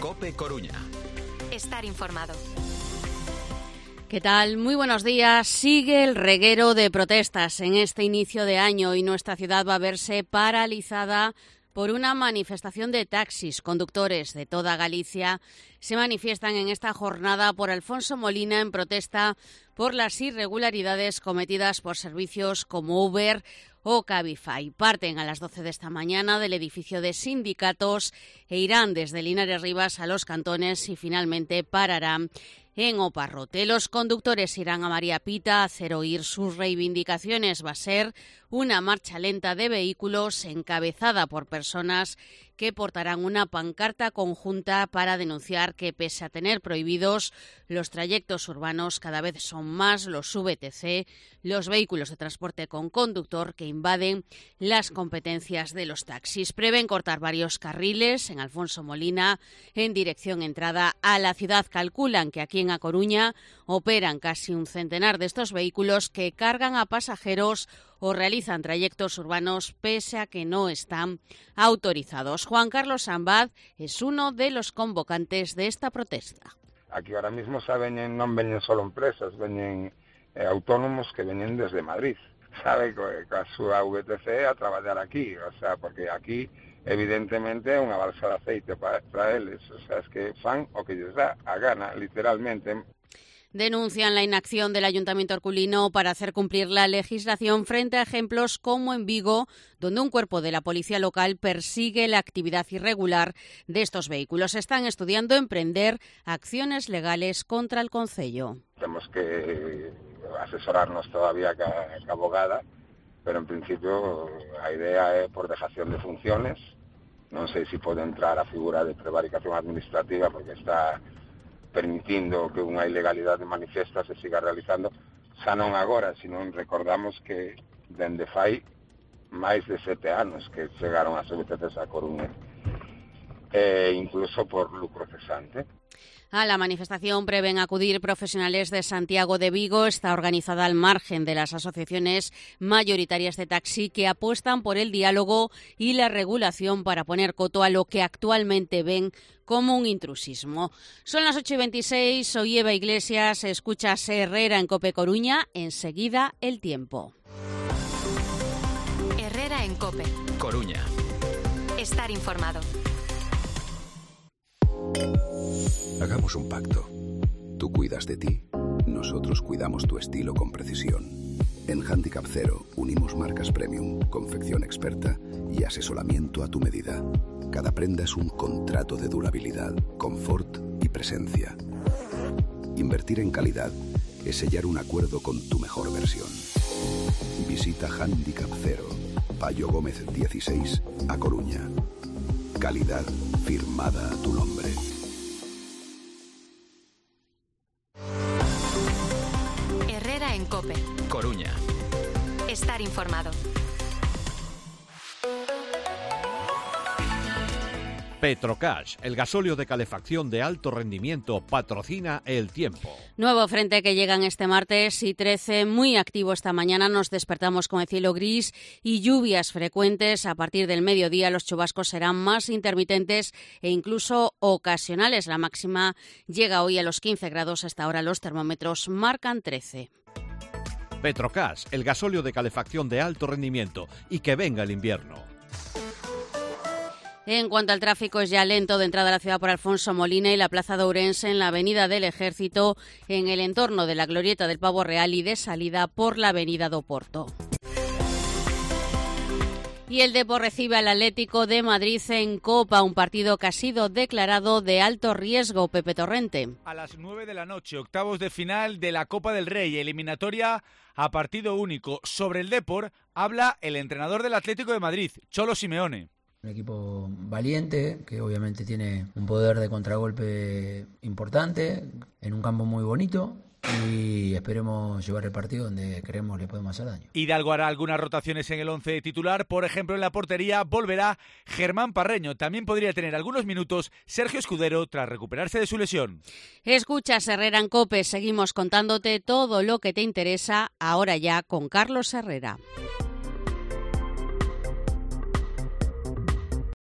COPE Coruña. Estar informado. ¿Qué tal? Muy buenos días. Sigue el reguero de protestas en este inicio de año y nuestra ciudad va a verse paralizada por una manifestación de taxis. Conductores de toda Galicia se manifiestan en esta jornada por Alfonso Molina en protesta por las irregularidades cometidas por servicios como Uber o Cabify. Parten a las 12 de esta mañana del edificio de sindicatos e irán desde Linares Rivas a Los Cantones y finalmente pararán en Oparrote. Los conductores irán a María Pita a hacer oír sus reivindicaciones. Va a ser una marcha lenta de vehículos encabezada por personas que portarán una pancarta conjunta para denunciar que, pese a tener prohibidos los trayectos urbanos, cada vez son más los VTC, los vehículos de transporte con conductor, que invaden las competencias de los taxis. Prevén cortar varios carriles en Alfonso Molina en dirección entrada a la ciudad. Calculan que aquí en A Coruña operan casi un centenar de estos vehículos que cargan a pasajeros o realizan trayectos urbanos pese a que no están autorizados. Juan Carlos Sambad es uno de los convocantes de esta protesta. Aquí ahora mismo non veñen solo empresas, veñen autónomos que veñen desde Madrid, sabe, coa súa VTC a traballar aquí, o sea, porque aquí evidentemente é unha balsa de aceite para eles, o sea, es que fan o que lles dá a gana, literalmente. Denuncian la inacción del Ayuntamiento herculino para hacer cumplir la legislación frente a ejemplos como en Vigo, donde un cuerpo de la policía local persigue la actividad irregular de estos vehículos. Están estudiando emprender acciones legales contra el concello. Temos que asesorarnos todavía ca abogada, pero en principio a idea é por dejación de funciones. Non sei se pode entrar a figura de prevaricación administrativa porque está permitindo que unha ilegalidade manifiesta se siga realizando, xa non agora, sino recordamos que dende fai máis de 7 anos que chegaron as VTCs a Coruña, incluso por lucro cesante. A la manifestación prevén acudir profesionales de Santiago de Vigo. Está organizada al margen de las asociaciones mayoritarias de taxi que apuestan por el diálogo y la regulación para poner coto a lo que actualmente ven como un intrusismo. Son las 8:26, soy Eva Iglesias, escuchas Herrera en COPE Coruña, enseguida el tiempo. Herrera en COPE Coruña. Estar informado. Hagamos un pacto. Tú cuidas de ti, nosotros cuidamos tu estilo con precisión. En Handicap Zero unimos marcas premium, confección experta y asesoramiento a tu medida. Cada prenda es un contrato de durabilidad, confort y presencia. Invertir en calidad es sellar un acuerdo con tu mejor versión. Visita Handicap Zero, Payo Gómez 16, A Coruña. Calidad firmada a tu nombre. Herrera en COPE Coruña. Estar informado. Petrocash, el gasóleo de calefacción de alto rendimiento, patrocina el tiempo. Nuevo frente que llegan este martes y 13, muy activo esta mañana. Nos despertamos con el cielo gris y lluvias frecuentes. A partir del mediodía los chubascos serán más intermitentes e incluso ocasionales. La máxima llega hoy a los 15 grados. Hasta ahora los termómetros marcan 13. Petrocash, el gasóleo de calefacción de alto rendimiento, y que venga el invierno. En cuanto al tráfico, es ya lento de entrada a la ciudad por Alfonso Molina y la Plaza de Ourense, en la Avenida del Ejército, en el entorno de la Glorieta del Pavo Real y de salida por la Avenida do Porto. Y el Depor recibe al Atlético de Madrid en Copa, un partido que ha sido declarado de alto riesgo. Pepe Torrente. A las 9 de la noche, octavos de final de la Copa del Rey, eliminatoria a partido único. Sobre el Depor habla el entrenador del Atlético de Madrid, Cholo Simeone. Un equipo valiente, que obviamente tiene un poder de contragolpe importante, en un campo muy bonito, y esperemos llevar el partido donde creemos le podemos hacer daño. Hidalgo hará algunas rotaciones en el 11 titular, por ejemplo en la portería volverá Germán Parreño. También podría tener algunos minutos Sergio Escudero tras recuperarse de su lesión. Escuchas Herrera en COPE, seguimos contándote todo lo que te interesa ahora ya con Carlos Herrera.